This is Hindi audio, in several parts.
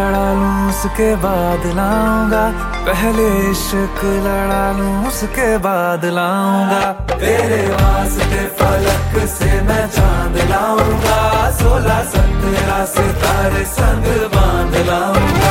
लड़ा लूं उसके बाद लाऊंगा, पहले इश्क लड़ा लूं उसके बाद लाऊंगा। तेरे वास्ते फलक से मैं चांद लाऊंगा, 16-17 सितारे संग बांध लाऊंगा।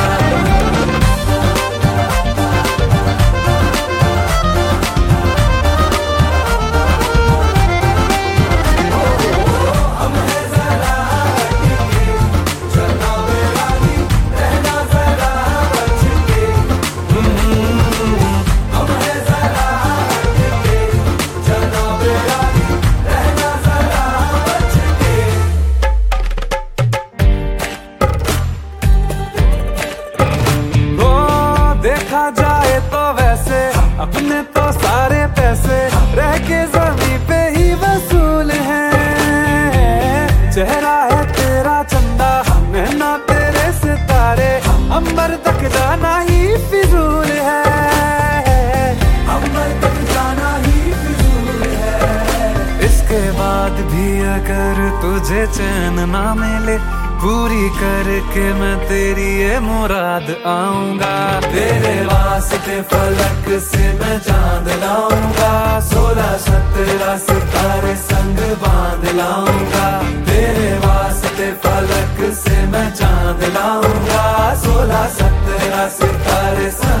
देखा जाए तो वैसे अपने तो सारे पैसे रह के जमीन पे ही वसूल हैं। चेहरा है तेरा चंदा, नैना तेरे सितारे, अंबर तक जाना ही फिजूल है, अंबर तक जाना ही फिजूल है। इसके बाद भी अगर तुझे चैन ना मिले, पूरी करके मैं तेरी ये मुराद आऊंगा। तेरे वास्ते फलक से मैं चांद लाऊंगा, 16-17 सितारे संग बांध लाऊंगा। तेरे वास्ते फलक से मैं चांद लाऊंगा, 16-17 सितारे संग